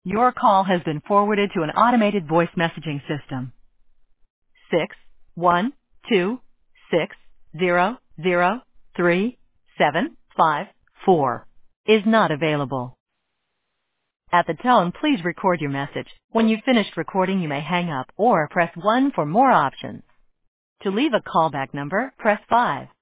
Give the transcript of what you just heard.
Your call has been forwarded to an automated voice messaging system. 61260037554 is not available. At the tone, please record your message. When you've finished recording, you may hang up or press 1 for more options. To leave a callback number, press 5.